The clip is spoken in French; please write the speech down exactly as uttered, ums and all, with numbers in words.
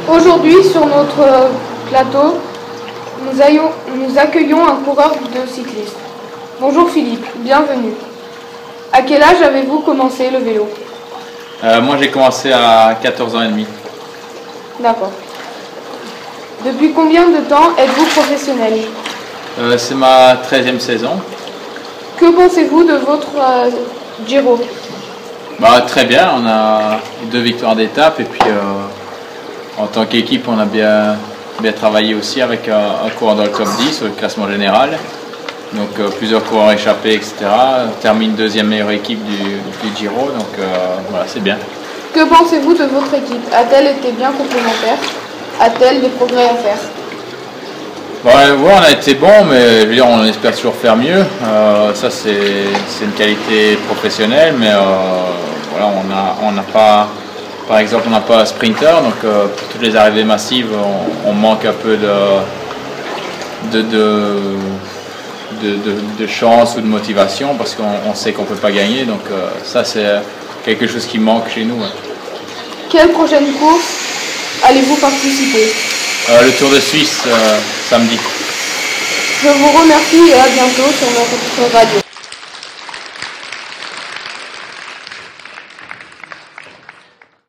Aujourd'hui, sur notre plateau, nous, ayons, nous accueillons un coureur de cyclisme. Bonjour Philippe, bienvenue. À quel âge avez-vous commencé le vélo? euh, Moi j'ai commencé à quatorze ans et demi. D'accord. Depuis combien de temps êtes-vous professionnel? euh, C'est ma treizième saison. Que pensez-vous de votre euh, Giro? Bah, très bien, on a deux victoires d'étape et puis euh, en tant qu'équipe on a bien, bien travaillé aussi avec un, un coureur dans le top dix au classement général. Donc euh, plusieurs coureurs échappés, et cetera. On termine deuxième meilleure équipe du, du Giro, donc euh, voilà, c'est bien. Que pensez-vous de votre équipe? A-t-elle été bien complémentaire? A-t-elle des progrès à faire? Bon, ouais, on a été bon, mais je veux dire, on espère toujours faire mieux. Euh, ça, c'est une qualité professionnelle, mais euh, voilà, on n'a on n'a pas, par exemple, on n'a pas un sprinter, donc euh, pour toutes les arrivées massives, on, on manque un peu de, de, de, de, de, de chance ou de motivation, parce qu'on sait qu'on ne peut pas gagner, donc euh, ça, c'est quelque chose qui manque chez nous. Ouais. Quelle prochaine course allez-vous participer? euh, Le Tour de Suisse, euh, samedi. Je vous remercie et à bientôt sur notre radio.